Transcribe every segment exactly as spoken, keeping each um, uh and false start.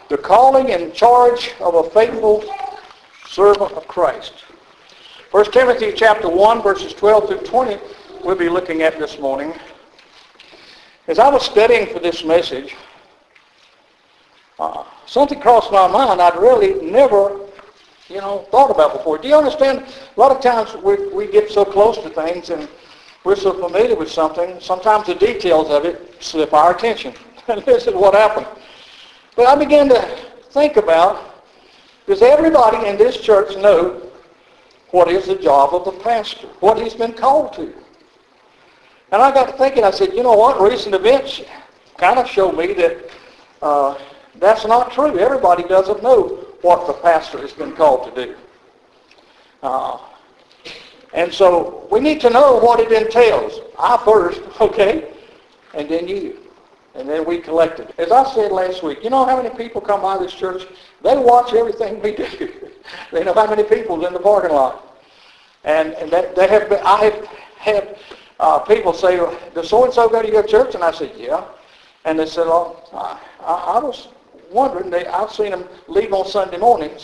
The calling and charge of a faithful servant of Christ. First Timothy chapter one, verses twelve through twenty, we'll be looking at this morning. As I was studying for this message, uh, something crossed my mind I'd really never, you know, thought about before. Do you understand? A lot of times we, we get so close to things and we're so familiar with something, sometimes the details of it slip our attention. And this is what happened. But I began to think about, does everybody in this church know what is the job of the pastor, what he's been called to? And I got to thinking, I said, you know what, recent events kind of show me that uh, that's not true. Everybody doesn't know what the pastor has been called to do. Uh, and so we need to know what it entails. I first, okay, and then you. And then we collected. As I said last week, you know how many people come by this church? They watch everything we do. They know how many people's in the parking lot. And, and that they have been, I have had uh, people say, does so-and-so go to your church? And I said, yeah. And they said, oh, I, I, I was wondering, they, I've seen them leave on Sunday mornings.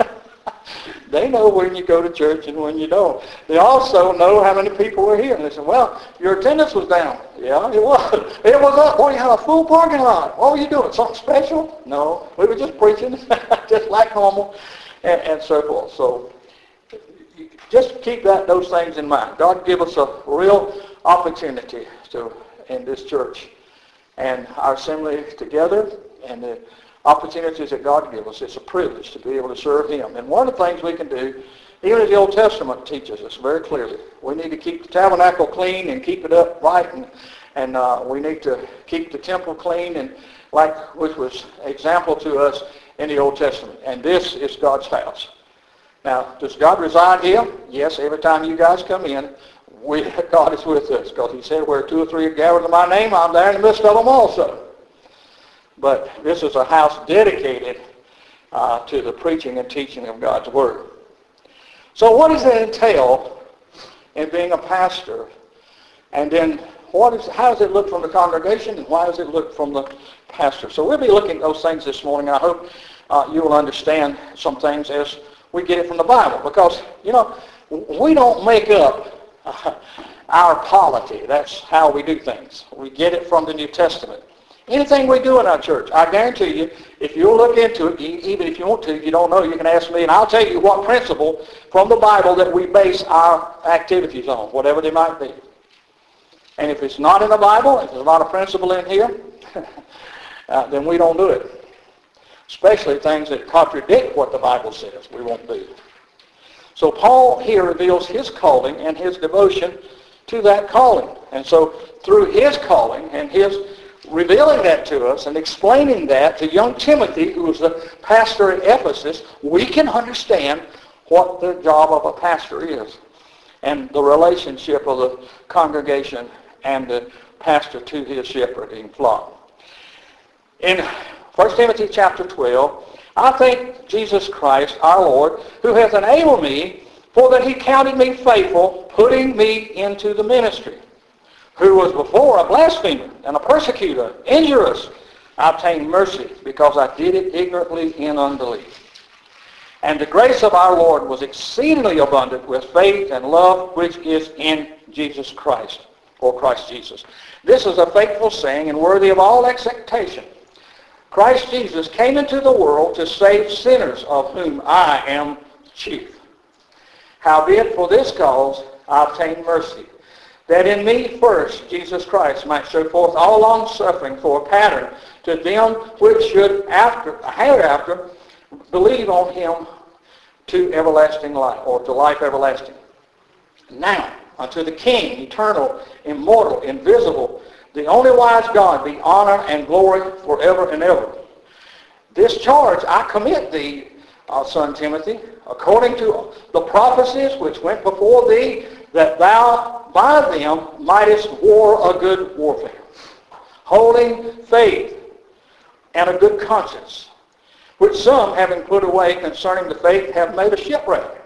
They know when you go to church and when you don't. They also know how many people were here. And they said, well, your attendance was down. Yeah, it was. It was up. Boy, you had a full parking lot. What were you doing? Something special? No. We were just preaching, just like normal, and, and so forth. So just keep that those things in mind. God give us a real opportunity to in this church and our assembly together and the opportunities that God gives us. It's a privilege to be able to serve Him. And one of the things we can do, even as the Old Testament teaches us very clearly, we need to keep the tabernacle clean and keep it up right, and, and uh, we need to keep the temple clean, and like which was example to us in the Old Testament. And this is God's house. Now, does God reside here? Yes, every time you guys come in, we, God is with us, because He said, where two or three are gathered in my name, I'm there in the midst of them also. But this is a house dedicated uh, to the preaching and teaching of God's Word. So what does it entail in being a pastor? And then what is, how does it look from the congregation, and why does it look from the pastor? So we'll be looking at those things this morning. I hope uh, you will understand some things as we get it from the Bible. Because, you know, we don't make up uh, our polity. That's how we do things. We get it from the New Testament. Anything we do in our church, I guarantee you, if you'll look into it, even if you want to, if you don't know, you can ask me, and I'll tell you what principle from the Bible that we base our activities on, whatever they might be. And if it's not in the Bible, if there's not a principle in here, uh, then we don't do it. Especially things that contradict what the Bible says, we won't do. So Paul here reveals his calling and his devotion to that calling. And so through his calling and his revealing that to us and explaining that to young Timothy, who was the pastor at Ephesus, we can understand what the job of a pastor is and the relationship of the congregation and the pastor to his shepherding flock. In First Timothy chapter twelve, I thank Jesus Christ, our Lord, who hath enabled me, for that He counted me faithful, putting me into the ministry, who was before a blasphemer and a persecutor, injurious. I obtained mercy because I did it ignorantly in unbelief. And the grace of our Lord was exceedingly abundant with faith and love which is in Jesus Christ, or Christ Jesus. This is a faithful saying and worthy of all acceptation. Christ Jesus came into the world to save sinners, of whom I am chief. Howbeit for this cause I obtained mercy, that in me first Jesus Christ might show forth all long-suffering for a pattern to them which should after, hereafter believe on Him to everlasting life, or to life everlasting. Now, unto the King, eternal, immortal, invisible, the only wise God, be honor and glory forever and ever. This charge I commit thee, uh, son Timothy, according to the prophecies which went before thee, that thou by them mightest war a good warfare, holding faith and a good conscience, which some, having put away concerning the faith, have made a shipwreck,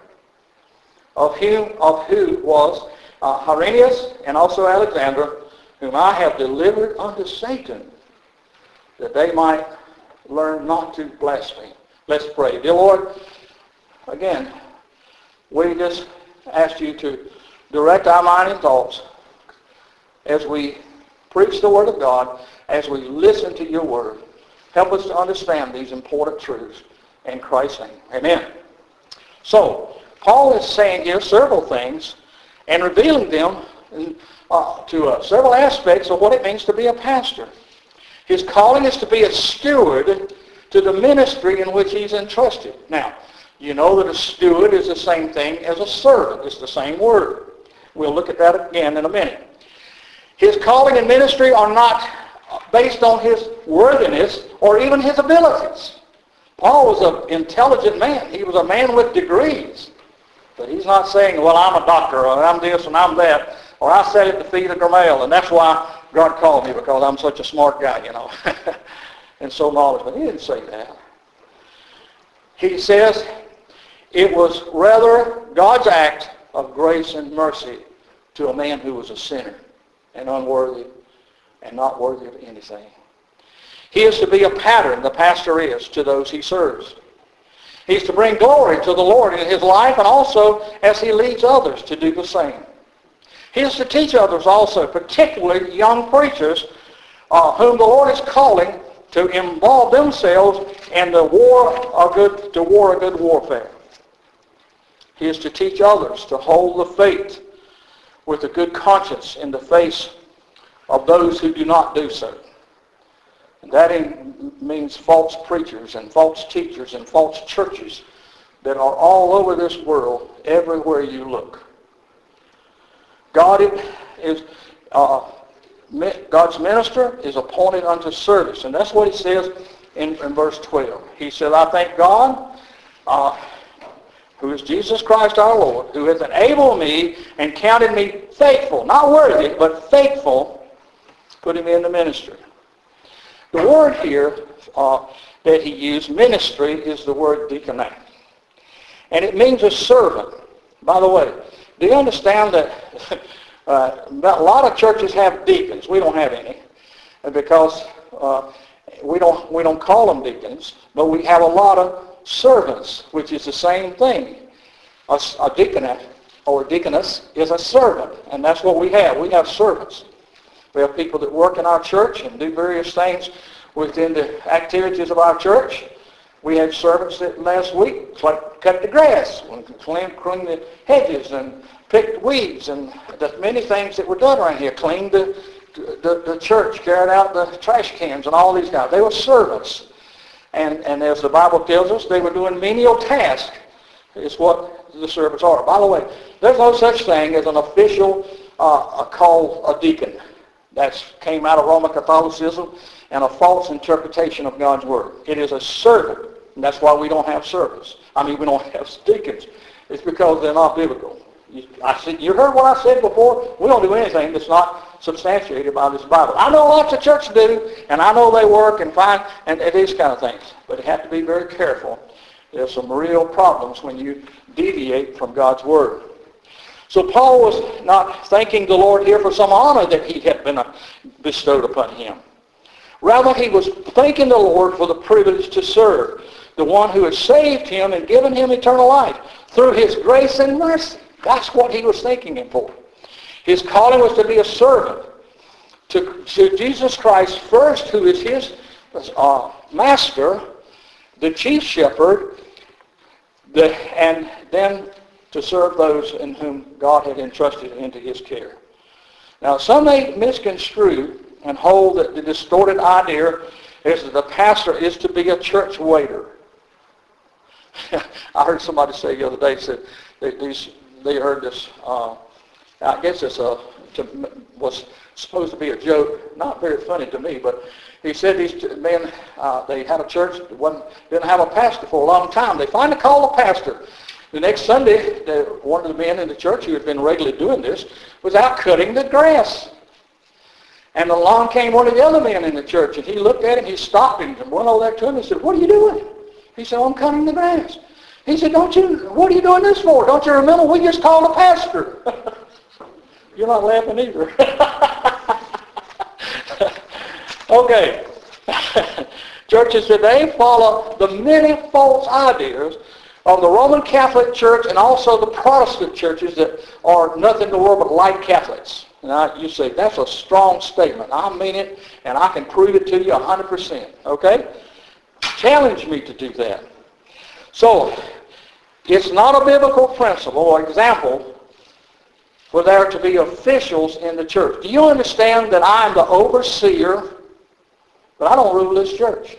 of whom of who was uh, Hyrenius and also Alexander, whom I have delivered unto Satan, that they might learn not to blaspheme. Let's pray. Dear Lord, again, we just ask you to direct our mind and thoughts as we preach the Word of God, as we listen to your Word. Help us to understand these important truths in Christ's name. Amen. So, Paul is saying here several things and revealing them uh, to us, several aspects of what it means to be a pastor. His calling is to be a steward to the ministry in which he's entrusted. Now, you know that a steward is the same thing as a servant. It's the same word. We'll look at that again in a minute. His calling and ministry are not based on his worthiness or even his abilities. Paul was an intelligent man. He was a man with degrees. But he's not saying, well, I'm a doctor, or I'm this and I'm that, or I sat at the feet of Gamaliel, and that's why God called me, because I'm such a smart guy, you know, and so knowledgeable. He didn't say that. He says it was rather God's act of grace and mercy to a man who was a sinner and unworthy and not worthy of anything. He is to be a pattern, the pastor is, to those he serves. He's to bring glory to the Lord in his life, and also as he leads others to do the same. He is to teach others also, particularly young preachers, uh, whom the Lord is calling to involve themselves in the war of good, to war a good warfare. He is to teach others to hold the faith with a good conscience in the face of those who do not do so. And that in, means false preachers and false teachers and false churches that are all over this world, everywhere you look. God is uh, God's minister is appointed unto service, and that's what he says in, in verse twelve. He said, "I thank God, uh, who is Jesus Christ our Lord, who hath enabled me and counted me faithful, not worthy, but faithful, putting me in the ministry." The word here uh, that he used, ministry, is the word diakonia. And it means a servant. By the way, do you understand that uh, a lot of churches have deacons? We don't have any, because uh, we don't we don't call them deacons, but we have a lot of servants, which is the same thing. A, a deaconess or deaconess is a servant, and that's what we have. We have servants. We have people that work in our church and do various things within the activities of our church. We had servants that last week cut the grass, cleaned the hedges, and picked weeds, and there's many things that were done around here. Cleaned the, the, the church, carried out the trash cans, and all these guys. They were servants. And, and as the Bible tells us, they were doing menial tasks, is what the servants are. By the way, there's no such thing as an official uh, called a deacon. That came out of Roman Catholicism and a false interpretation of God's Word. It is a servant, and that's why we don't have servants. I mean, we don't have deacons. It's because they're not biblical. You, I said, you heard what I said before? We don't do anything that's not substantiated by this Bible. I know lots of churches do, and I know they work and find, and, and these kind of things. But you have to be very careful. There's some real problems when you deviate from God's Word. So Paul was not thanking the Lord here for some honor that he had been bestowed upon him. Rather, he was thanking the Lord for the privilege to serve, the one who had saved him and given him eternal life through his grace and mercy. That's what he was thanking him for. His calling was to be a servant to, to Jesus Christ first, who is his uh, master, the chief shepherd, the, and then to serve those in whom God had entrusted into his care. Now, some may misconstrue and hold that the distorted idea is that the pastor is to be a church waiter. I heard somebody say the other day, said they, these, they heard this, uh, I guess it's a, to, was supposed to be a joke, not very funny to me, but he said these men, uh, they had a church that wasn't, didn't have a pastor for a long time. They finally called a pastor. The next Sunday, the, one of the men in the church who had been regularly doing this was out cutting the grass. And along came one of the other men in the church, and he looked at him, he stopped him and went over there to him and said, "What are you doing?" He said, "Oh, I'm cutting the grass." He said, "Don't you, what are you doing this for? Don't you remember we just called a pastor?" You're not laughing either. Okay. Churches today follow the many false ideas of the Roman Catholic Church and also the Protestant churches that are nothing in the world but light Catholics. Now, you say, that's a strong statement. I mean it, and I can prove it to you one hundred percent. Okay? Challenge me to do that. So, it's not a biblical principle or example for there to be officials in the church. Do you understand that I am the overseer, but I don't rule this church?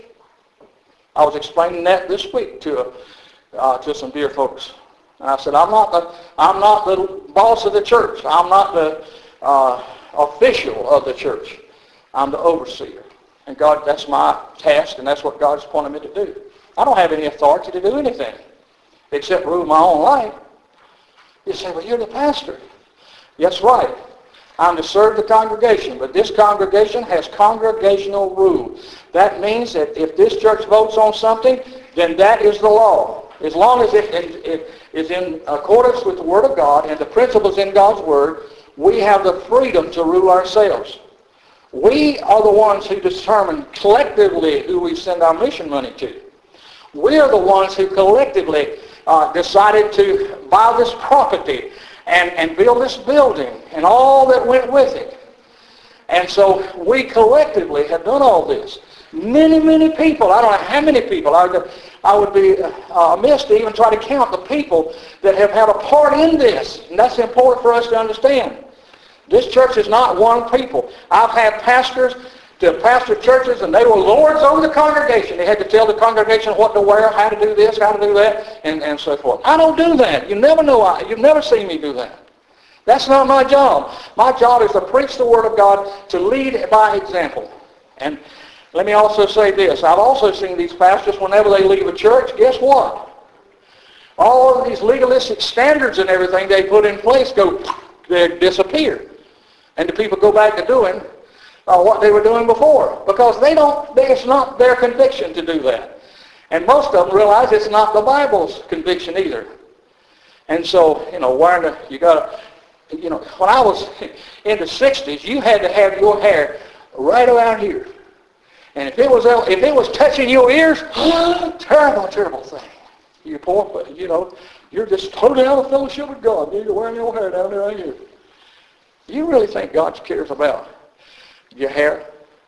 I was explaining that this week to uh, to some dear folks. And I said, I'm not the I'm not the boss of the church. I'm not the uh, official of the church. I'm the overseer. And God, that's my task, and that's what God's appointed me to do. I don't have any authority to do anything except rule my own life. You say, well, you're the pastor. That's right. I'm to serve the congregation, but this congregation has congregational rule. That means that if this church votes on something, then that is the law. As long as it, it, it is in accordance with the Word of God and the principles in God's Word, we have the freedom to rule ourselves. We are the ones who determine collectively who we send our mission money to. We are the ones who collectively uh, decided to buy this property and, and build this building and all that went with it. And so we collectively have done all this. Many, many people, I don't know how many people, I would, I would be uh, amiss to even try to count the people that have had a part in this. And that's important for us to understand. This church is not one people. I've had pastors to pastor churches, and they were lords over the congregation. They had to tell the congregation what to wear, how to do this, how to do that, and, and so forth. I don't do that. You never know. I, you've never seen me do that. That's not my job. My job is to preach the Word of God, to lead by example. And let me also say this. I've also seen these pastors, whenever they leave a church, guess what? All of these legalistic standards and everything they put in place go, they disappear. And the people go back to doing uh, what they were doing before. Because they don't, they, it's not their conviction to do that. And most of them realize it's not the Bible's conviction either. And so, you know, wearing the, you got to, you know, when I was in the sixties, you had to have your hair right around here. And if it was if it was touching your ears, terrible, terrible thing. You poor, you know, you're just totally out of fellowship with God. You're wearing your hair down there right here. You really think God cares about your hair?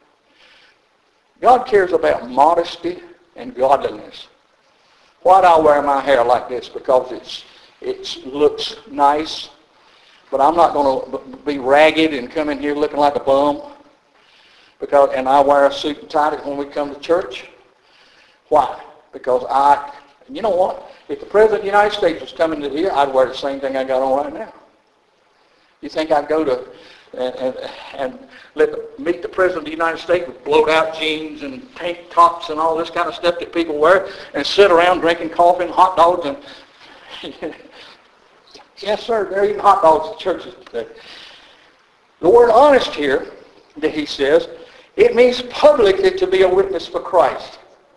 God cares about modesty and godliness. Why do I wear my hair like this? Because it's it looks nice. But I'm not going to be ragged and come in here looking like a bum. Because, and I wear a suit and tie when we come to church. Why? Because I, you know what? If the President of the United States was coming to here, I'd wear the same thing I got on right now. You think I'd go to and, and, and let meet the President of the United States with blowed-out jeans and tank tops and all this kind of stuff that people wear and sit around drinking coffee and hot dogs and... Yes, sir, they're eating hot dogs at churches today. The word honest here, that he says, it means publicly to be a witness for Christ.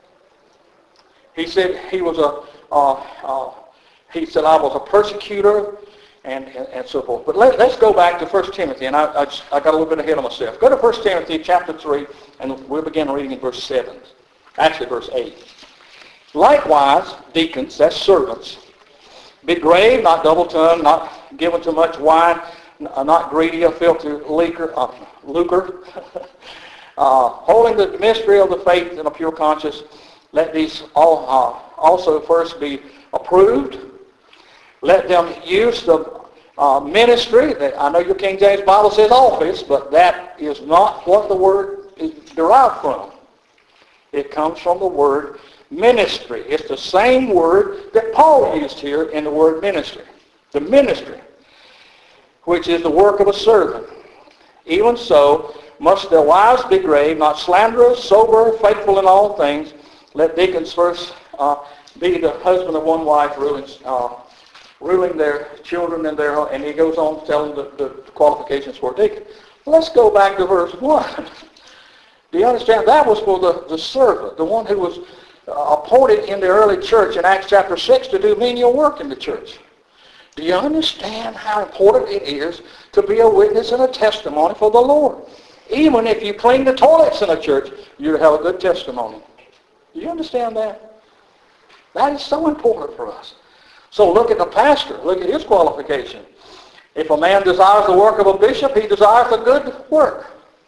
He said he was a, uh, uh, he said I was a persecutor and, and, and so forth. But let, let's go back to First Timothy, and I, I, just, I got a little bit ahead of myself. Go to First Timothy chapter three, and we'll begin reading in verse seven. Actually, verse eight. Likewise, deacons, that's servants, be grave, not double-tongued, not given to much wine, not greedy of filthy lucre, uh, lucre. uh, holding the mystery of the faith in a pure conscience. Let these all, uh, also first be approved. Let them use the uh, ministry. That, I know your King James Bible says office, but that is not what the word is derived from. It comes from the word ministry. It's the same word that Paul used here in the word ministry. The ministry, which is the work of a servant. Even so, must their wives be grave, not slanderous, sober, faithful in all things. Let deacons first uh, be the husband of one wife, ruling, uh, ruling their children and their, and he goes on to tell them the, the qualifications for a deacon. Let's go back to verse one. Do you understand? That was for the, the servant, the one who was uh, appointed in the early church in Acts chapter six to do menial work in the church. Do you understand how important it is to be a witness and a testimony for the Lord? Even if you clean the toilets in a church, you have a good testimony. Do you understand that? That is so important for us. So look at the pastor. Look at his qualification. If a man desires the work of a bishop, he desires a good work.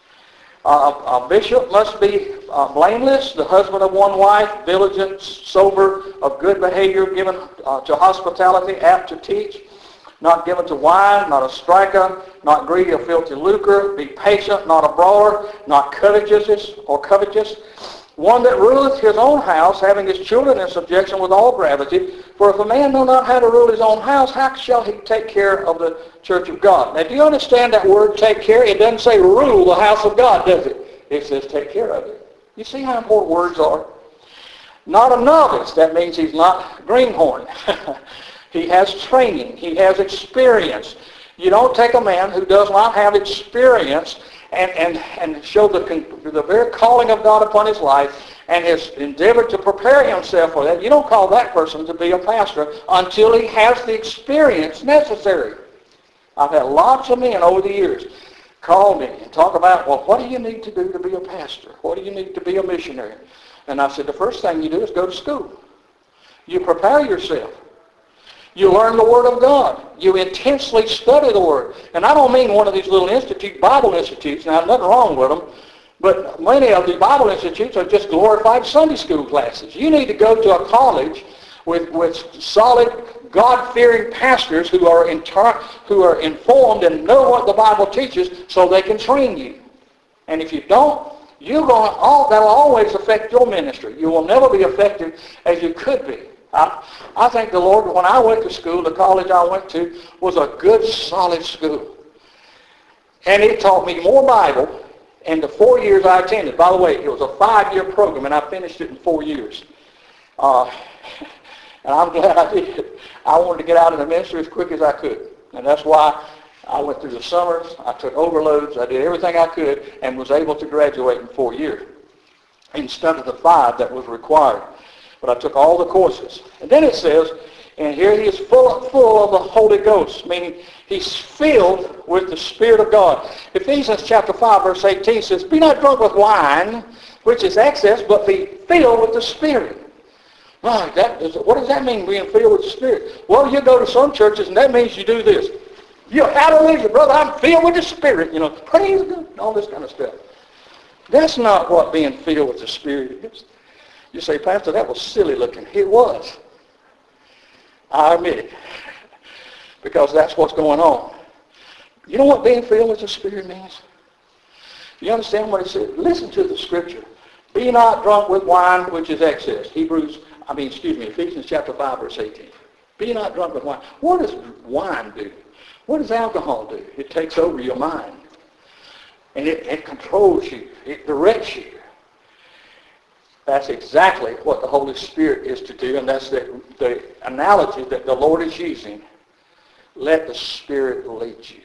Uh, a bishop must be uh, blameless, the husband of one wife, diligent, sober, of good behavior, given uh, to hospitality, apt to teach, not given to wine, not a striker, not greedy of filthy lucre, be patient, not a brawler, not covetous or covetous, one that ruleth his own house, having his children in subjection with all gravity. For if a man know not how to rule his own house, how shall he take care of the church of God? Now, do you understand that word, take care? It doesn't say rule the house of God, does it? It says take care of it. You see how important words are? Not a novice. That means he's not greenhorn. He has training. He has experience. You don't take a man who does not have experience and, and, and show the, the very calling of God upon his life and has endeavored to prepare himself for that. You don't call that person to be a pastor until he has the experience necessary. I've had lots of men over the years call me and talk about, well, what do you need to do to be a pastor? What do you need to be a missionary? And I said, the first thing you do is go to school. You prepare yourself. You learn the Word of God. You intensely study the Word. And I don't mean one of these little institute, Bible institutes. Now, nothing wrong with them. But many of the Bible institutes are just glorified Sunday school classes. You need to go to a college with, with solid, God-fearing pastors who are, in tar- who are informed and know what the Bible teaches so they can train you. And if you don't, you're going to, all, that'll always affect your ministry. You will never be effective as you could be. I, I thank the Lord, when I went to school, the college I went to was a good, solid school. And it taught me more Bible in the four years I attended. By the way, it was a five-year program, and I finished it in four years. Uh, and I'm glad I did. I wanted to get out of the ministry as quick as I could. And that's why I went through the summers. I took overloads. I did everything I could and was able to graduate in four years instead of the five that was required. But I took all the courses. And then it says, and here he is full, full of the Holy Ghost, meaning he's filled with the Spirit of God. Ephesians chapter five, verse eighteen says, be not drunk with wine, which is excess, but be filled with the Spirit. Well, that is, what does that mean, being filled with the Spirit? Well, you go to some churches, and that means you do this. You, hallelujah, brother, I'm filled with the Spirit. You know, praise God, all this kind of stuff. That's not what being filled with the Spirit is. You say, Pastor, that was silly looking. It was. I admit it. Because that's what's going on. You know what being filled with the Spirit means? You understand what it says? Listen to the scripture. Be not drunk with wine, which is excess. Hebrews, I mean, excuse me, Ephesians chapter five, verse eighteen. Be not drunk with wine. What does wine do? What does alcohol do? It takes over your mind. And it, it controls you. It directs you. That's exactly what the Holy Spirit is to do, and that's the, the analogy that the Lord is using. Let the Spirit lead you.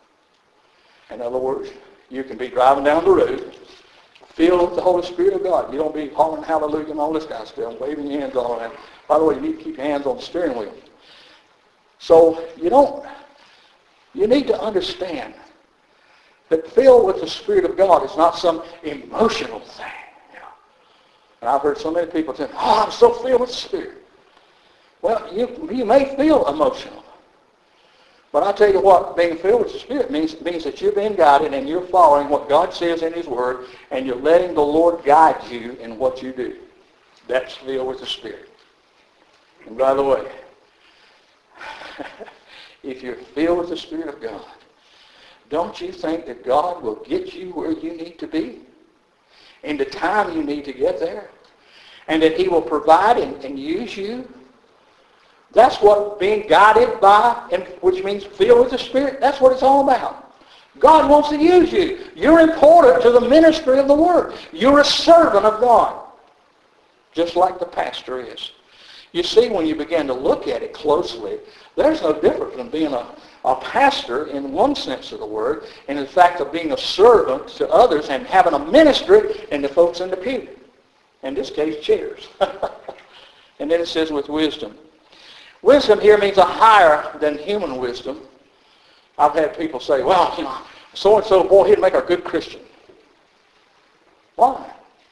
In other words, you can be driving down the road, filled with the Holy Spirit of God. You don't be hollering hallelujah and all this kind of stuff, and waving your hands all around. By the way, you need to keep your hands on the steering wheel. So you don't, you need to understand that filled with the Spirit of God is not some emotional thing. And I've heard so many people say, oh, I'm so filled with the Spirit. Well, you, you may feel emotional. But I tell you what, being filled with the Spirit means, means that you're being guided and you're following what God says in His Word, and you're letting the Lord guide you in what you do. That's filled with the Spirit. And by the way, if you're filled with the Spirit of God, don't you think that God will get you where you need to be in the time you need to get there, and that He will provide and, and use you? That's what being guided by, and which means filled with the Spirit, that's what it's all about. God wants to use you. You're important to the ministry of the Word. You're a servant of God, just like the pastor is. You see, when you begin to look at it closely, there's no difference from being a, a pastor in one sense of the word, and in fact of being a servant to others and having a ministry in the folks in the pew. In this case, chairs. And then it says with wisdom. Wisdom here means a higher than human wisdom. I've had people say, well, you know, so-and-so, boy, he'd make a good Christian. Why?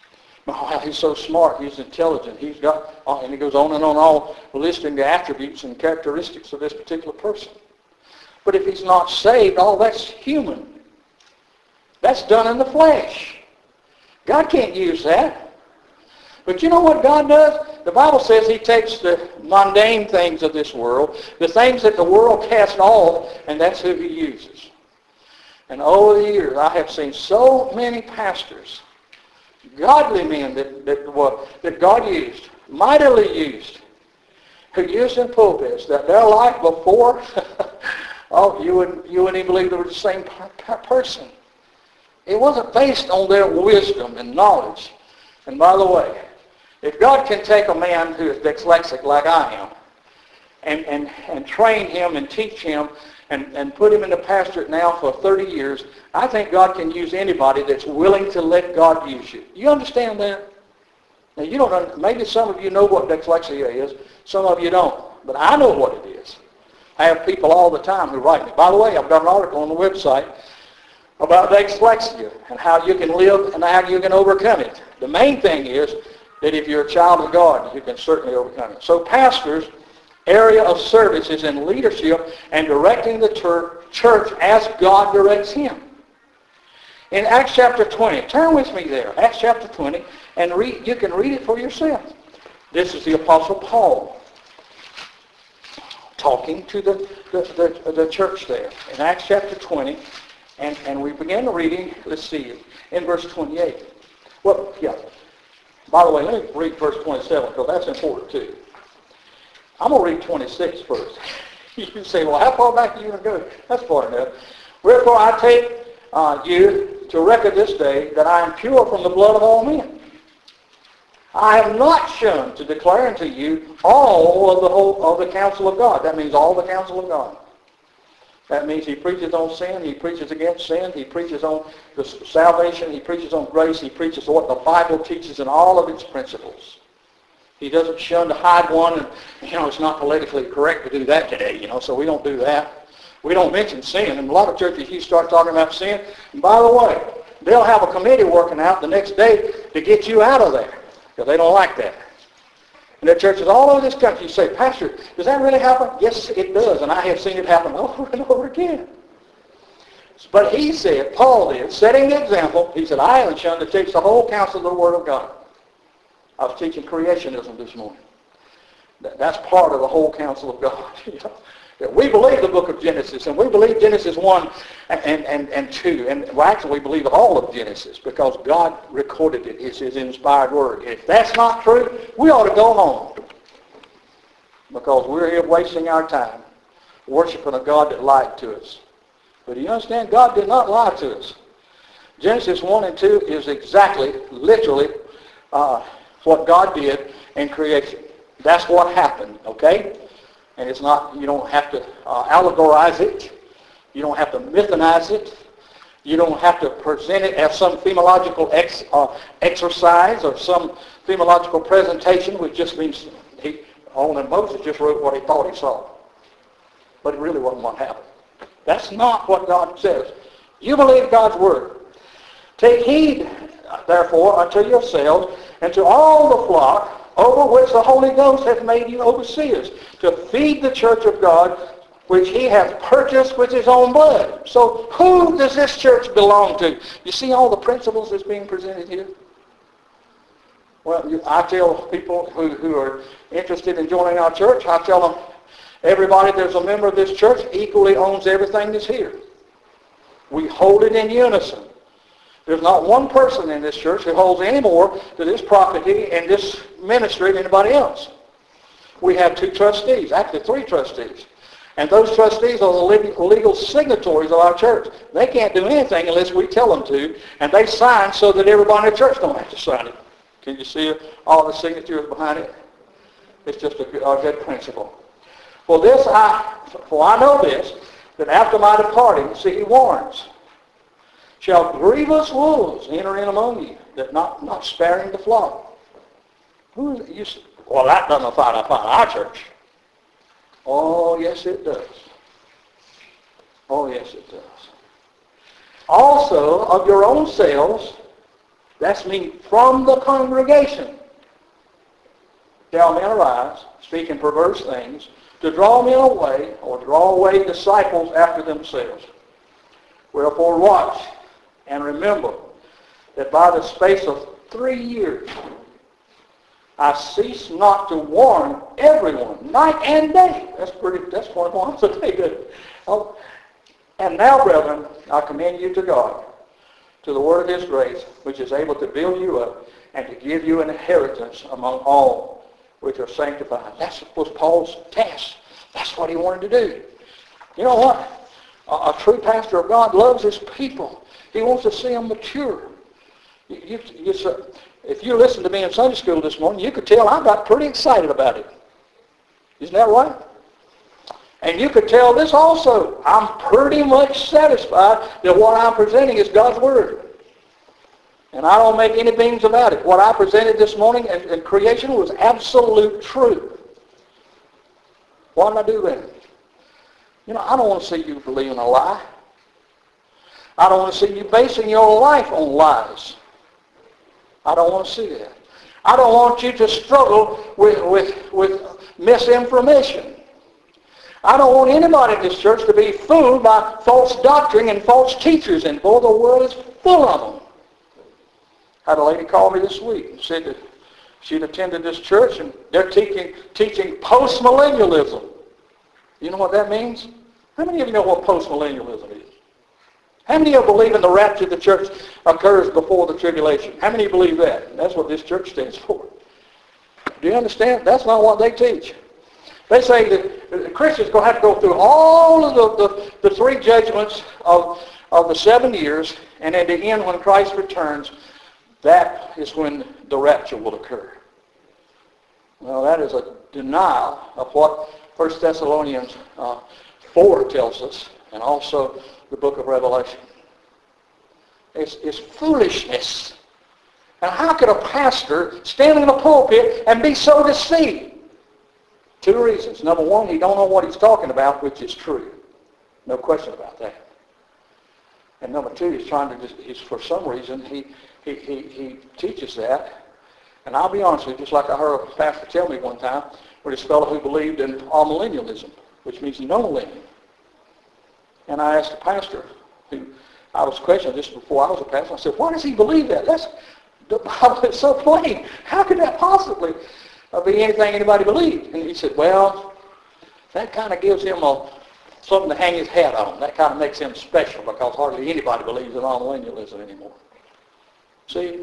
Oh, he's so smart, he's intelligent, he's got, oh, and he goes on and on, all listing the attributes and characteristics of this particular person. But if he's not saved, all that's human. That's done in the flesh. God can't use that. But you know what God does? The Bible says he takes the mundane things of this world, the things that the world casts off, and that's who he uses. And over the years, I have seen so many pastors, godly men that, that, well, that God used, mightily used, who used in pulpits, that their life before, oh, you wouldn't, you wouldn't even believe they were the same person. It wasn't based on their wisdom and knowledge. And by the way, if God can take a man who is dyslexic like I am and, and, and train him and teach him and, and put him in the pastorate now for thirty years, I think God can use anybody that's willing to let God use you. You understand that? Now, you don't. Maybe some of you know what dyslexia is. Some of you don't. But I know what it is. I have people all the time who write me. By the way, I've got an article on the website about dyslexia and how you can live and how you can overcome it. The main thing is that if you're a child of God, you can certainly overcome it. So pastors' area of service is in leadership and directing the church as God directs him. In Acts chapter twenty, turn with me there, Acts chapter twenty, and read. You can read it for yourself. This is the Apostle Paul talking to the, the, the, the church there. In Acts chapter twenty, and, and we begin reading, let's see, in verse twenty-eight. Well, yeah. By the way, let me read verse twenty-seven, because that's important too. I'm going to read twenty-six first. You say, well, how far back are you going to go? That's far enough. Wherefore I take uh, you to record this day that I am pure from the blood of all men. I have not shunned to declare unto you all of the whole of the counsel of God. That means all the counsel of God. That means he preaches on sin, he preaches against sin, he preaches on the salvation, he preaches on grace, he preaches what the Bible teaches in all of its principles. He doesn't shun to hide one, and you know, it's not politically correct to do that today, you know, so we don't do that. We don't mention sin. In a lot of churches, you start talking about sin, and by the way, they'll have a committee working out the next day to get you out of there, because they don't like that. And there are churches all over this country, you say, Pastor, does that really happen? Yes, it does, and I have seen it happen over and over again. But he said, Paul did, setting the example, he said, I haven't shunned to teach the whole counsel of the Word of God. I was teaching creationism this morning. That's part of the whole counsel of God. You know? That we believe the book of Genesis, and we believe Genesis one and, and, and two, and well, actually we believe all of Genesis because God recorded it. It's his inspired word. If that's not true, we ought to go home because we're here wasting our time worshiping a God that lied to us. But do you understand? God did not lie to us. Genesis one and two is exactly, literally, uh, what God did in creation. That's what happened, okay? And it's not, you don't have to uh, allegorize it. You don't have to mythonize it. You don't have to present it as some theological ex, uh, exercise or some theological presentation, which just means he, only Moses just wrote what he thought he saw. But it really wasn't what happened. That's not what God says. You believe God's word. Take heed, therefore, unto yourselves and to all the flock over which the Holy Ghost hath made you overseers, to feed the church of God, which he hath purchased with his own blood. So who does this church belong to? You see all the principles that's being presented here? Well, I tell people who, who are interested in joining our church, I tell them, everybody that's a member of this church equally owns everything that's here. We hold it in unison. There's not one person in this church who holds any more to this property and this ministry than anybody else. We have two trustees, actually three trustees. And those trustees are the legal signatories of our church. They can't do anything unless we tell them to, and they sign so that everybody in the church don't have to sign it. Can you see all the signatures behind it? It's just a, a good principle. For this I, for I know this, that after my departing, see, he warns, shall grievous wolves enter in among you, that not, not sparing the flock. Who is it? You say, well, that doesn't apply to our church. Oh, yes, it does. Oh, yes, it does. Also of your own selves, That's mean from the congregation shall men arise, speaking perverse things, to draw men away, or draw away disciples after themselves. Wherefore watch, and remember that by the space of three years I cease not to warn everyone, night and day. That's pretty, that's twenty-four hours a day, good. Oh, and now, brethren, I commend you to God, to the word of his grace, which is able to build you up and to give you an inheritance among all which are sanctified. That was Paul's task. That's what he wanted to do. You know what? A, a true pastor of God loves his people. He wants to see them mature. You, you, you, if you listened to me in Sunday school this morning, you could tell I got pretty excited about it. Isn't that right? And you could tell this also. I'm pretty much satisfied that what I'm presenting is God's Word. And I don't make any beans about it. What I presented this morning in, in creation was absolute truth. Why did I do that? You know, I don't want to see you believing a lie. I don't want to see you basing your life on lies. I don't want to see that. I don't want you to struggle with, with, with misinformation. I don't want anybody in this church to be fooled by false doctrine and false teachers, and boy, the world is full of them. I had a lady call me this week and said that she'd attended this church and they're teaching, teaching post-millennialism. You know what that means? How many of you know what post-millennialism is? How many of you believe in the rapture of the church occurs before the tribulation? How many of you believe that? That's what this church stands for. Do you understand? That's not what they teach. They say that the Christians are going to have to go through all of the, the, the three judgments of, of the seven years, and at the end, when Christ returns, that is when the rapture will occur. Well, that is a denial of what First Thessalonians uh, four tells us, and also the book of Revelation. It's, it's foolishness. And how could a pastor stand in a pulpit and be so deceived? Two reasons. Number one, he don't know what he's talking about, which is true. No question about that. And number two, he's trying to, he's, for some reason, he, he, he, he teaches that. And I'll be honest with you, just like I heard a pastor tell me one time, where this fellow who believed in amillennialism, which means no millennium. And I asked the pastor, who I was questioning this before I was a pastor, I said, why does he believe that? That's, the Bible is so plain. How could that possibly be anything anybody believed? And he said, well, that kind of gives him a, something to hang his hat on. That kind of makes him special because hardly anybody believes in amillennialism anymore. See,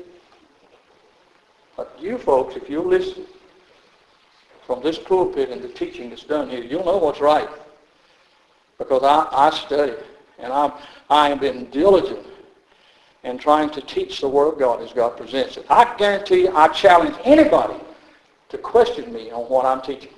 but you folks, if you listen from this pulpit and the teaching that's done here, you'll know what's right. Because I, I study, and I'm, I have been diligent in trying to teach the Word of God as God presents it. I guarantee you, I challenge anybody to question me on what I'm teaching.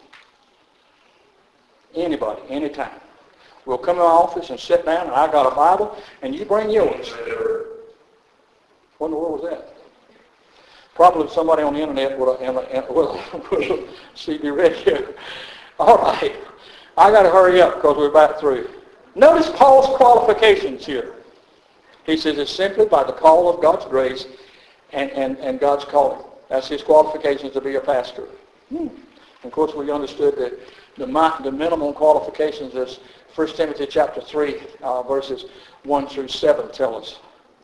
Anybody, anytime. We'll come to my office and sit down, and I got a Bible, and you bring yours. What in the world was that? Probably somebody on the internet with a, with a, with a C B radio. All right. I got to hurry up because we're about through. Notice Paul's qualifications here. He says it's simply by the call of God's grace and, and, and God's calling. That's his qualifications to be a pastor. Hmm. Of course, we understood that the, the minimum qualifications is First Timothy chapter three, uh, verses one through seven tell us.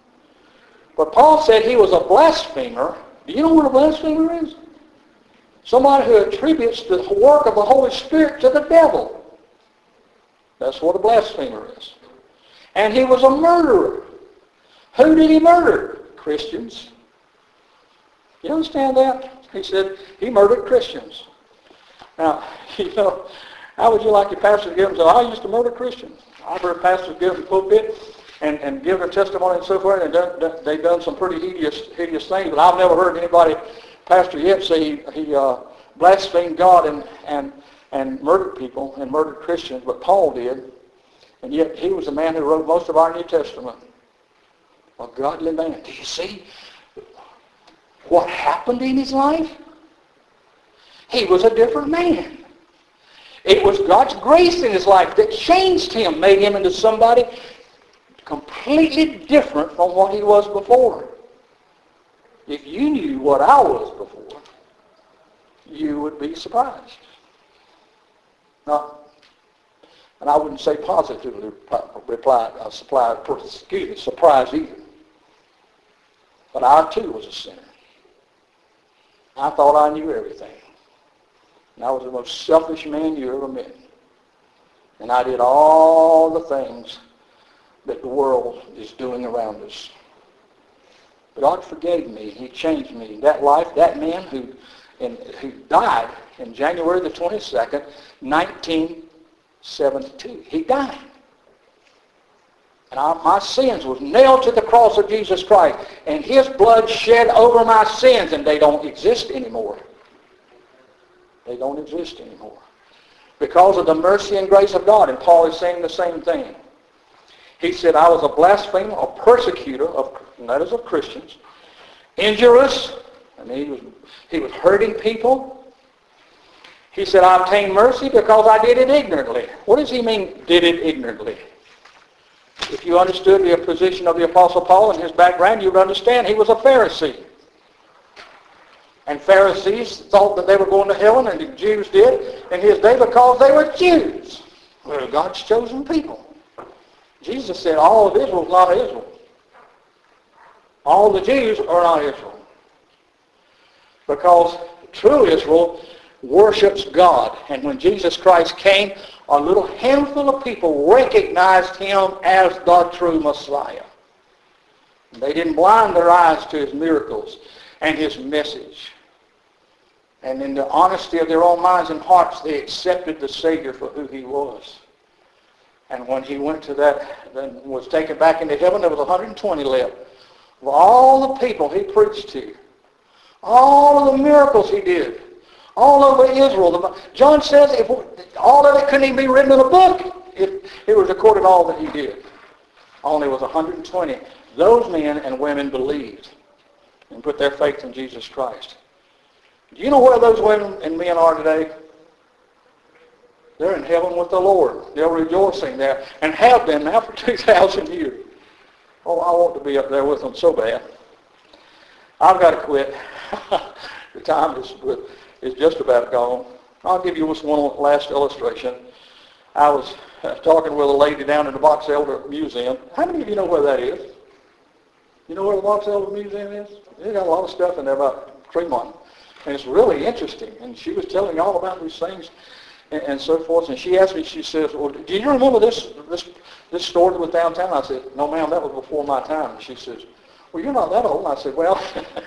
But Paul said he was a blasphemer. Do you know what a blasphemer is? Somebody who attributes the work of the Holy Spirit to the devil. That's what a blasphemer is. And he was a murderer. Who did he murder? Christians. You understand that? He said he murdered Christians. Now, you know, how would you like your pastor to give them say, I used to murder Christians? I've heard pastors give them pulpit and, and give their testimony and so forth, and done, they've done some pretty hideous, hideous things, but I've never heard anybody, pastor yet, say he, he uh, blasphemed God and, and, and murdered people and murdered Christians, but Paul did. And yet he was the man who wrote most of our New Testament. A godly man. Do you see what happened in his life? He was a different man. It was God's grace in his life that changed him, made him into somebody completely different from what he was before. if you knew what I was before, you would be surprised. Not, and I wouldn't say positively replied, uh, supplied, excuse me, surprised either. But I too was a sinner. I thought I knew everything. And I was the most selfish man you ever met. And I did all the things that the world is doing around us. But God forgave me. He changed me. That life, that man who, in, who died in January the twenty-second, nineteen seventy-two. He died. And I, my sins was nailed to the cross of Jesus Christ. And his blood shed over my sins, and they don't exist anymore. They don't exist anymore. Because of the mercy and grace of God. And Paul is saying the same thing. He said, I was a blasphemer, a persecutor, of, and that is of Christians, injurious. I mean, he was, he was hurting people. He said, I obtained mercy because I did it ignorantly. What does he mean, did it ignorantly? If you understood the position of the Apostle Paul and his background, you would understand he was a Pharisee. And Pharisees thought that they were going to heaven, and the Jews did in his day because they were Jews. Well, God's chosen people. Jesus said all of Israel is not Israel. All the Jews are not Israel. Because true Israel worships God. And when Jesus Christ came, a little handful of people recognized him as the true Messiah. They didn't blind their eyes to his miracles and his message. And in the honesty of their own minds and hearts, they accepted the Savior for who he was. And when he went to that, then was taken back into heaven, there was one hundred twenty left. Of all the people he preached to, all of the miracles he did, all over Israel. John says if all of it couldn't even be written in a book if it was recorded all that he did. Only was one hundred twenty. Those men and women believed and put their faith in Jesus Christ. Do you know where those women and men are today? They're in heaven with the Lord. They're rejoicing there and have been now for two thousand years. Oh, I want to be up there with them so bad. I've got to quit. The time is, is just about gone. I'll give you just one last illustration. I was talking with a lady down in the Box Elder Museum. How many of you know where that is? You know where the Box Elder Museum is? They got a lot of stuff in there about Tremont. And it's really interesting. And she was telling me all about these things and, and so forth. And she asked me, she says, well, do you remember this this this store that was downtown? I said, no, ma'am, that was before my time. And she says, well, you're not that old. And I said, well,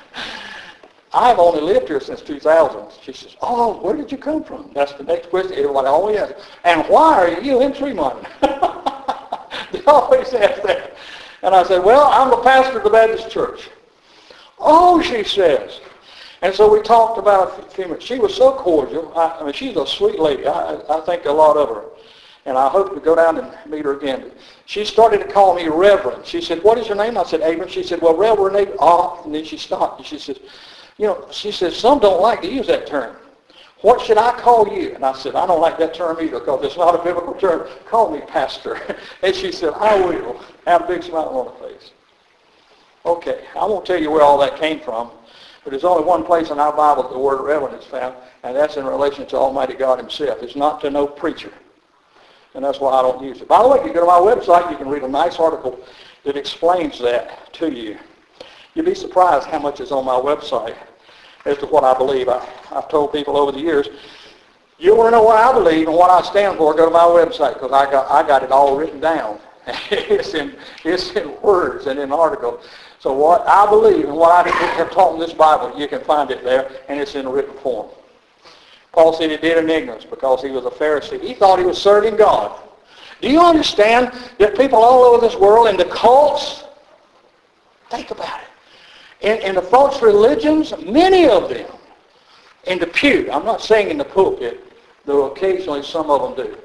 I've only lived here since two thousand. She says, oh, where did you come from? That's the next question everybody always asks. And why are you in Tremont? They always ask that. And I said, well, I'm the pastor of the Baptist church. Oh, she says. And so we talked about a few minutes. She was so cordial. I, I mean, she's a sweet lady. I, I think a lot of her. And I hope to go down and meet her again. She started to call me Reverend. She said, what is your name? I said, Abram. She said, well, Reverend Abram. Oh, and then she stopped. And she said, you know, she says, some don't like to use that term. What should I call you? And I said, I don't like that term either because it's not a biblical term. Call me pastor. And she said, I will. Have a big smile on her face. Okay, I won't tell you where all that came from, but there's only one place in our Bible that the word reverend is found, and that's in relation to Almighty God himself. It's not to no preacher. And that's why I don't use it. By the way, if you go to my website, you can read a nice article that explains that to you. You'd be surprised how much is on my website as to what I believe. I, I've told people over the years, you want to know what I believe and what I stand for, go to my website because I got, I got it all written down. it's, in, it's in words and in articles. So what I believe and what I have taught in this Bible, you can find it there, and it's in written form. Paul said he did in ignorance because he was a Pharisee. He thought he was serving God. Do you understand that people all over this world in the cults, think about it, in, in the false religions, many of them, in the pew, I'm not saying in the pulpit, though occasionally some of them do.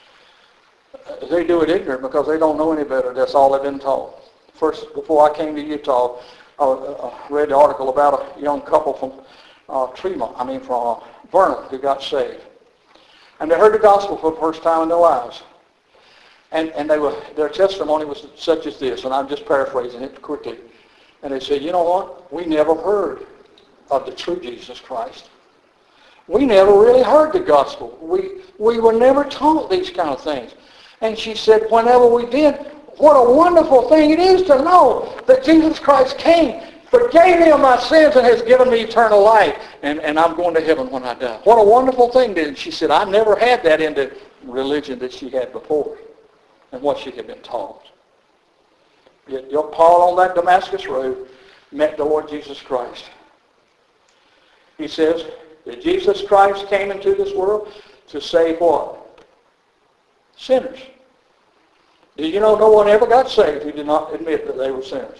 They do it ignorant because they don't know any better. That's all they've been taught. First, before I came to Utah, I uh, read the article about a young couple from uh, Tremont, I mean from uh, Vernon, who got saved. And they heard the gospel for the first time in their lives. And, and they were, their testimony was such as this, and I'm just paraphrasing it quickly. And they said, you know what? We never heard of the true Jesus Christ. We never really heard the gospel. We, we were never taught these kind of things. And she said, whenever we did, what a wonderful thing it is to know that Jesus Christ came, forgave me of my sins, and has given me eternal life. And, and I'm going to heaven when I die. What a wonderful thing. And she said, I never had that in the religion that she had before and what she had been taught. Yet Paul on that Damascus road met the Lord Jesus Christ. He says that Jesus Christ came into this world to save what? Sinners. Did you know no one ever got saved who did not admit that they were sinners?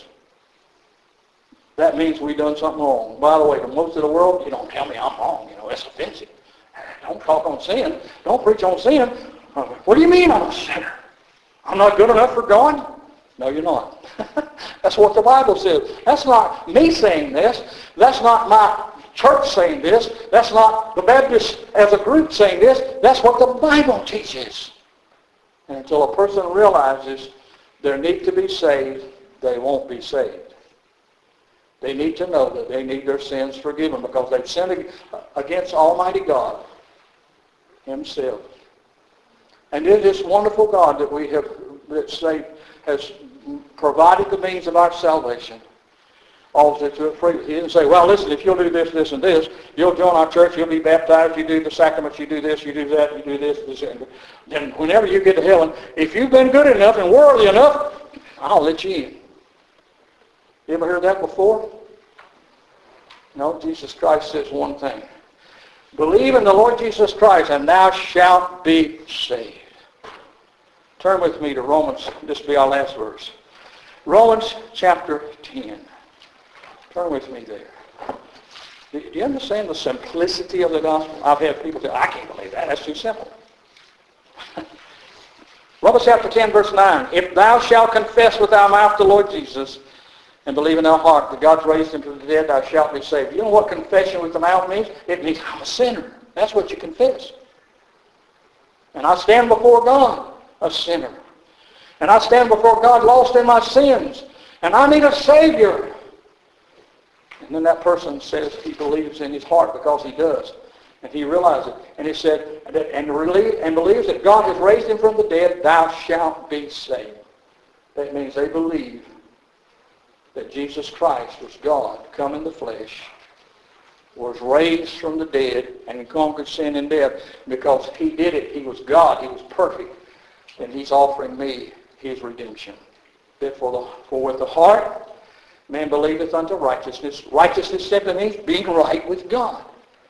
That means we've done something wrong. By the way, to most of the world, you don't tell me I'm wrong. You know, that's offensive. Don't talk on sin. Don't preach on sin. What do you mean I'm a sinner? I'm not good enough for God? No, you're not. That's what the Bible says. That's not me saying this. That's not my church saying this. That's not the Baptists as a group saying this. That's what the Bible teaches. And until a person realizes their need to be saved, they won't be saved. They need to know that they need their sins forgiven because they've sinned against Almighty God Himself. And it is this wonderful God that we have, that say, has provided the means of our salvation. All to it free. He didn't say, well, listen, if you'll do this, this, and this, you'll join our church, you'll be baptized, you do the sacraments, you do this, you do that, you do this, this, and then whenever you get to heaven, if you've been good enough and worldly enough, I'll let you in. You ever heard that before? No, Jesus Christ says one thing. Believe in the Lord Jesus Christ, and thou shalt be saved. Turn with me to Romans. This will be our last verse. Romans chapter ten. Turn with me there. Do you understand the simplicity of the gospel? I've had people say, I can't believe that. That's too simple. Romans chapter ten, verse nine. If thou shalt confess with thy mouth the Lord Jesus and believe in thy heart that God's raised him from the dead, thou shalt be saved. You know what confession with the mouth means? It means I'm a sinner. That's what you confess. And I stand before God a sinner. And I stand before God lost in my sins. And I need a Savior. And then that person says he believes in his heart because he does. And he realizes it. And he said, and, really, and believes that God has raised him from the dead, thou shalt be saved. That means they believe that Jesus Christ was God, come in the flesh, was raised from the dead, and conquered sin and death. Because he did it. He was God. He was perfect. And he's offering me his redemption. That for, the, for with the heart man believeth unto righteousness. Righteousness simply means being right with God.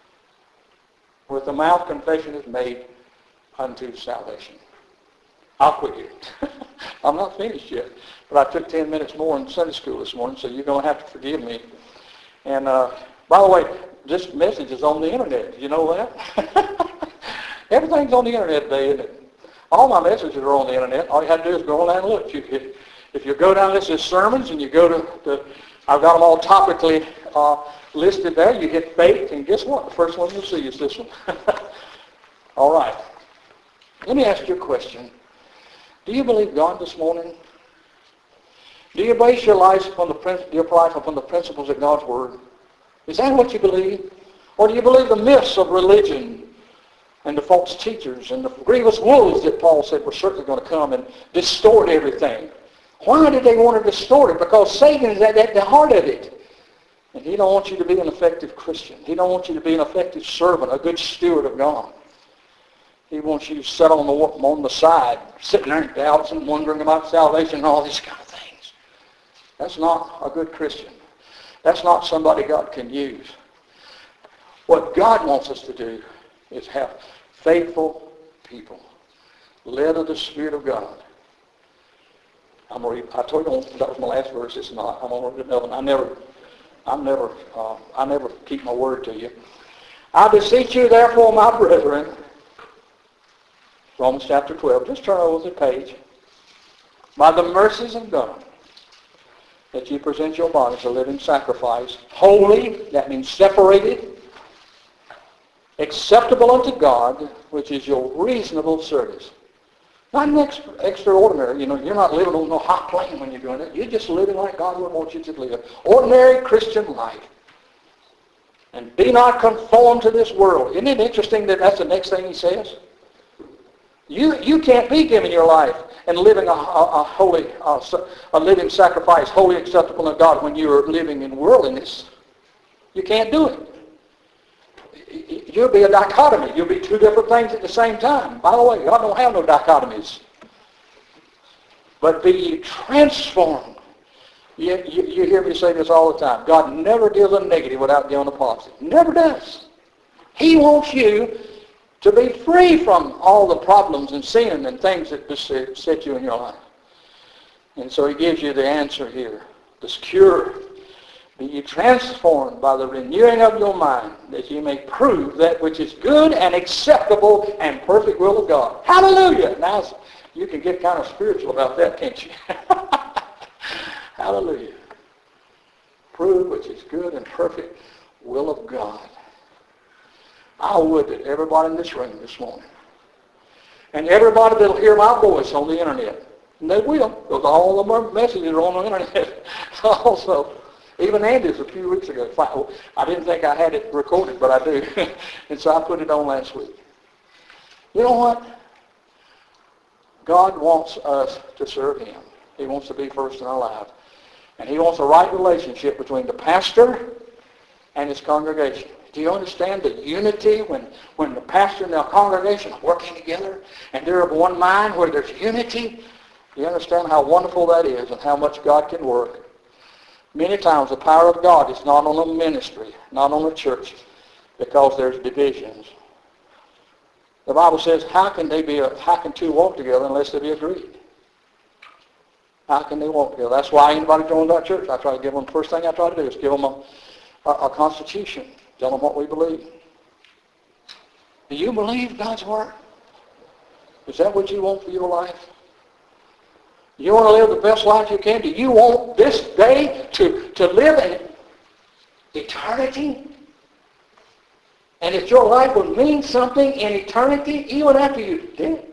With the mouth confession is made unto salvation. I'll quit here. I'm not finished yet. But I took ten minutes more in Sunday school this morning, so you're going to have to forgive me. And uh, by the way, this message is on the internet. Did you know that? Everything's on the internet today, isn't it? All my messages are on the internet. All you have to do is go online and look. You, if, if you go down, this is sermons, and you go to, the, I've got them all topically uh, listed there. You hit faith, and guess what? The first one you'll see is this one. All right. Let me ask you a question. Do you believe God this morning? Do you base your life upon the, your life upon the principles of God's Word? Is that what you believe? Or do you believe the myths of religion and the false teachers and the grievous wolves that Paul said were certainly going to come and distort everything? Why did they want to distort it? Because Satan is at, at the heart of it. And he don't want you to be an effective Christian. He don't want you to be an effective servant, a good steward of God. He wants you to sit on the, on the side, sitting there in doubts and wondering about salvation and all these kind of things. That's not a good Christian. That's not somebody God can use. What God wants us to do is have faithful people, led of the Spirit of God. I'm gonna read, I told you that was my last verse. It's not. I'm going to read another one. I never, I'm never, uh, I never keep my word to you. I beseech you, therefore, my brethren, Romans chapter twelve. Just turn over the page. By the mercies of God, that you present your bodies a living sacrifice, holy, that means separated, acceptable unto God, which is your reasonable service. Not an ex- extraordinary, you know, you're not living on no hot plane when you're doing it. You're just living like God would want you to live. Ordinary Christian life. And be not conformed to this world. Isn't it interesting that that's the next thing he says? You you can't be giving your life and living a, a, a holy, a, a living sacrifice, holy, acceptable to God when you're living in worldliness. You can't do it. You'll be a dichotomy. You'll be two different things at the same time. By the way, God don't have no dichotomies. But be ye transformed. You, you, you hear me say this all the time. God never deals a negative without dealing a positive. Never does. He wants you to be free from all the problems and sin and things that beset you in your life. And so he gives you the answer here. This cure. Be ye transformed by the renewing of your mind, that ye may prove that which is good and acceptable and perfect will of God. Hallelujah! Now you can get kind of spiritual about that, can't you? Hallelujah. Prove which is good and perfect will of God. I would that everybody in this room this morning, and everybody that'll hear my voice on the internet, and they will, because all of my messages are on the internet also. Even Andy's a few weeks ago. I didn't think I had it recorded, but I do. And so I put it on last week. You know what? God wants us to serve him. He wants to be first in our lives. And he wants a right relationship between the pastor and his congregation. Do you understand the unity when, when the pastor and the congregation are working together and they're of one mind where there's unity? Do you understand how wonderful that is and how much God can work? Many times the power of God is not on a ministry, not on a church, because there's divisions. The Bible says, how can they be? A, how can two walk together unless they be agreed? How can they walk together? That's why anybody joins our church, I try to give them, the first thing I try to do is give them a, a, a constitution, tell them what we believe. Do you believe God's Word? Is that what you want for your life? You want to live the best life you can? Do you want this day to, to live in eternity? And if your life would mean something in eternity, even after you're dead,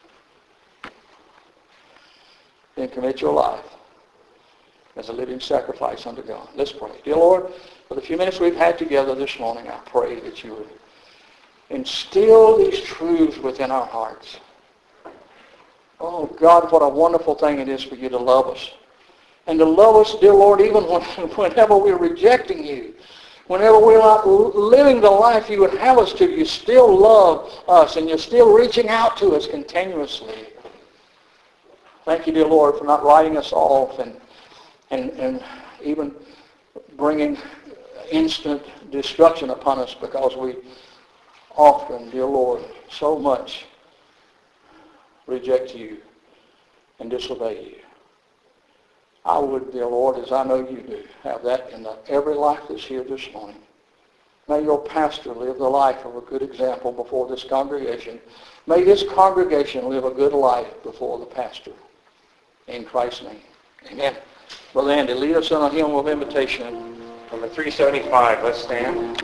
then commit your life as a living sacrifice unto God. Let's pray. Dear Lord, for the few minutes we've had together this morning, I pray that you would instill these truths within our hearts. Oh, God, what a wonderful thing it is for you to love us. And to love us, dear Lord, even when, whenever we're rejecting you, whenever we're not living the life you would have us to, you still love us and you're still reaching out to us continuously. Thank you, dear Lord, for not writing us off and, and, and even bringing instant destruction upon us because we often, dear Lord, so much reject you and disobey you. I would, dear Lord, as I know you do, have that in the, every life that's here this morning. May your pastor live the life of a good example before this congregation. May this congregation live a good life before the pastor. In Christ's name. Amen. Brother Andy, lead us in a hymn of invitation. Number three seventy-five, let's stand.